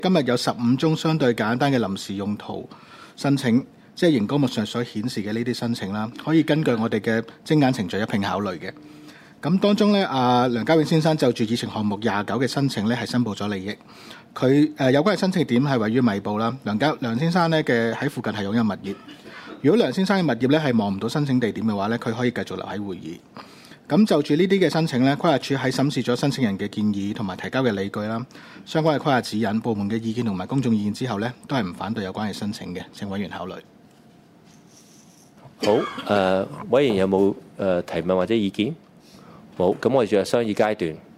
今日有15宗相對簡單嘅臨時用途申請，即係熒光幕上所顯示嘅呢啲申請啦，可以根據我哋嘅精簡程序一併考慮嘅。咁當中咧，梁家永先生就住議程項目29嘅申請咧，係申報咗利益。佢有關嘅申請點係位於米埔啦。梁先生咧嘅喺附近係擁有物業。如果梁先生嘅物業咧係望唔到申請地點嘅話咧，佢可以繼續留喺會議。咁就住呢啲嘅申請咧，規劃署喺審視咗申請人嘅建議同埋提交嘅理據啦，相關嘅規劃指引、部門嘅意見同埋公眾意見之後咧，都係唔反對有關嘅申請嘅，請委員考慮。 好，委員有冇提問或者意見？冇，咁我哋進入商議階段。